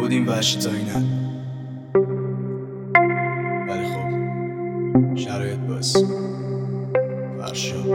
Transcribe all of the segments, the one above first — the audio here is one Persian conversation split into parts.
بودیم وحشی تا اینه، ولی خب شرایط باعث فرشاد.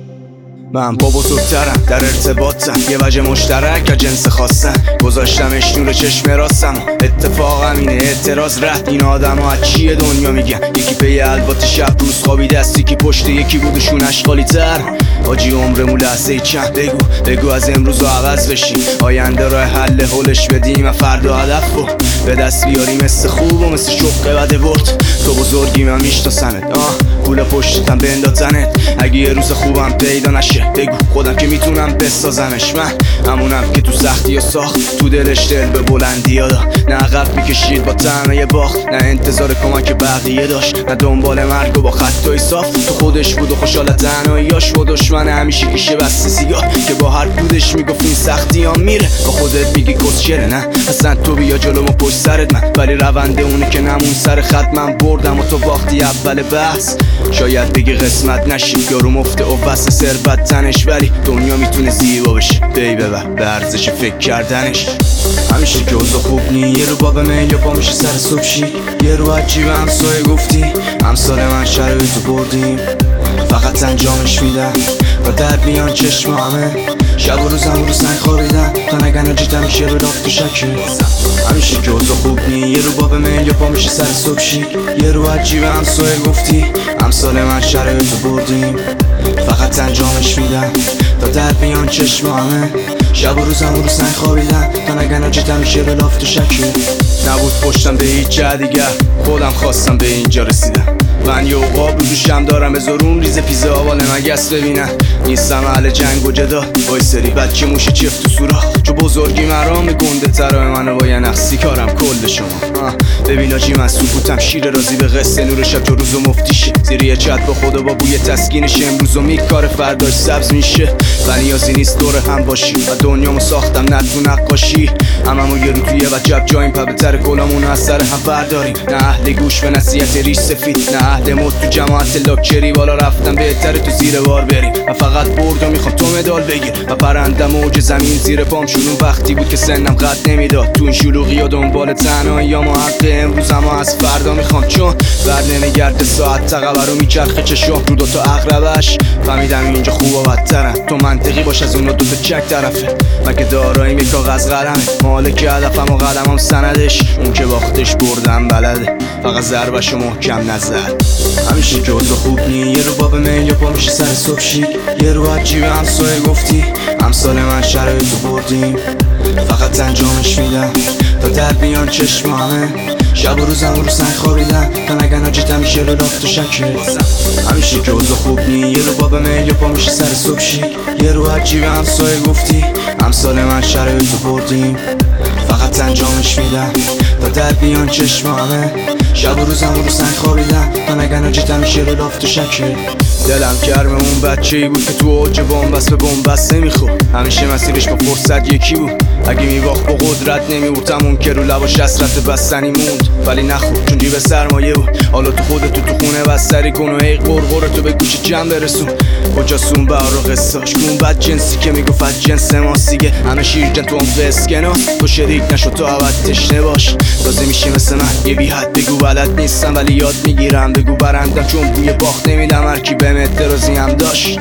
من با بزرگترم در ارتباطم، یه وجه مشترک یا جنس خواستن گذاشتمش نور چشم راستم. اتفاق همینه، اعتراض رد این آدم ها از چیه دنیا میگن. یکی پی البات شب روز خوابیده است، یکی پشت یکی بودشون اشغالی تر. آجی عمرمون لحظه چند، بگو از امروز رو عوض بشیم، آینده راه حل حلش بدیم و فردا هدف رو به دست بیاریم. مثل خوب و مثل شقه بده برد، تو بزرگی من میشناسنت، پول پشتتم بندازنت. اگه یه روز خوبم پیدا نشه بگو خودم که میتونم بسازمش. من همونم که تو سختی و ساخت، تو دلش دل به بلندی ها داد، نه عقب میکشید با طعنه باخت، نه انتظار کمک بقیه داشت، نه دنبال مرگ و با خطای صاف. تو خودش بود و خوشحال تنهاییاش و دشمن همیشه کشه بسته سیگار، که با هر کودش میگفت این سختی ها میره، با خودت میگی کسچره. نه اصلا تو بیا جلو ما پشت سرت من، ولی رونده اونه که نمون سر خط. من بردم و تو باختی اول بحث، شاید بگی قسمت نشی یارو مفته و واسه ثروت تنش، ولی دنیا میتونه زیبا بشه بی ببر به ارزش فکر کردنش. همیشه که اوضاع خوب نی، یه رو باب میل یا پا میشه سر صبح شی، یه رو عجیب همسایه گفتی امثال من شرایطو بردیم، فقط انجامش میدم و در بیان چشم همه شب و روزم رو سنگ خوابیدم تا نگن جیتم میشه به رافت و شکر. همیشه که اوضاع خوب نی، یه رو باب میل یا پا میشه سر صبح شی، یه رو عجیب همسایه گفتی امثال من شرایطو بردیم، فقط انجامش میدم تا در بیان چشم همه شب و روزم رو سنگ خوابیدم تا نگن جیتم میشه به رافت و شکر. نبود پشتم به هیچ جا دیگر، خودم خواستم به اینجا رسیدم. من یه عقاب رو دوشم دارم، بذارون ریز پیزه آوال مگس ببینم. نیستم اهل جنگ و جدا، وای سری بچه موشه چفت تو سوراخ، چو بزرگی مرام گنده ترای منو با یه نقصی کارم کل شما. ببین آجی من سکوتم شیر رازی به قصه نور شب جو روز و مفتیشه، زیری چت با خدا با بوی تسکینش امروز و میکار فرداش سبز میشه. و نیازی نیست دور هم باشی و دنیامو ساختم نه تو نقاشی، هممون یه رو توی وجب جاییم پا بتر کلامونو از سر هم برداریم. نه اهل گوش به نصیحت ریش سفید، نه اهل مد تو جماعت لاکچری، بالا رفتم بهتره تو زیر بار بریم و فقط بردم میخوام تو مدال بگیر و پرندم موج زمین زیر پام شونون وقتی بود که سنم قد نمیداد. تو این شلوغی ها دنبال تنهاییام و حق امروز اما از فردا میخوام، چون بر نمیگرده ساعت تقبر رو میچرخه چشم رو دوتا اقربش. فهمیدم اینجا خوب و بدترم، تو منطقی باش از اونا دوتا چک طرفه، مگه داراییم یک کاغذ قلمه، مالک هدفم و قدمم سندش، اون که باختش بردم بلده فقط ضربش و محکم نزد. همیشه که اوضاع خوب نی، یه رو باب میل یا پا میشه سر صبح شی، یه رو عجیب همسایه گفتی امثال من شرایطو بردیم، فقط انجامش میدم تا در بیان چشم همه شب و روزم رو سنگ خوابیدم تا نگن جیتم میشه به رافت و شکر. همیشه که اوضاع خوب نی، یه رو باب میل یا پا میشه سر صبح شی، یه رو عجیب همسایه گفتی امثال من شرایطو بردیم، فقط انجامش میدم تا در بیان چشم همه شب و روزم رو سنگ خوابیدم تا نگن جیتم میشه به رافت و شکر. دلم گرم اون بچه‌ای بود که تو اوج بن‌بست به بن‌بست نمیخورد، همیشه مسیرش با فرصت یکی بود، اگه میباخت با قدرت نمیورد، همون که رو لباش حسرت بستنی موند ولی نخورد چون جیب سرمایه بود. حالا تو خودت تو خونه بستری کن و هی قرقر تو به گوش جمع برسون، کجاست بر و قصاش کون بد جنسی که میگفت از جنس ماست دیگه، همه شیرجن تو هم فسکنا، تو شریک نشو تو عبد تشنه باش، تازه میشه مثل من یه بی حد بگو بلد نیستم ولی یاد میگیرم، بگو برندم چون بوی باخت نمیدم، هر کی به اعتراضی هم داشت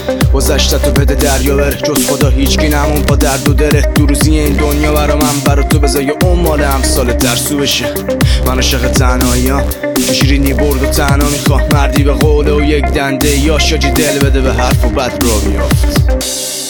گذشتتو بده دریا بره، جز خدا هیچکی نمون با درد و دلت. دو روزی این دنیا برا من برا تو بذار اون مال امثال ترسو بشه. من عاشق تنهاییام، تو شیرینی برد و تنها میخوام، مردی به قوله و یک دنده یا شاجی دل بده به حرف و بد را بیافت.